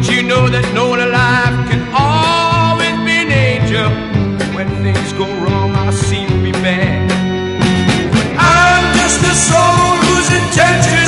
Don't you know that no one alive can always be an angel? When things go wrong, I seem to be bad. I'm just a soul whose intention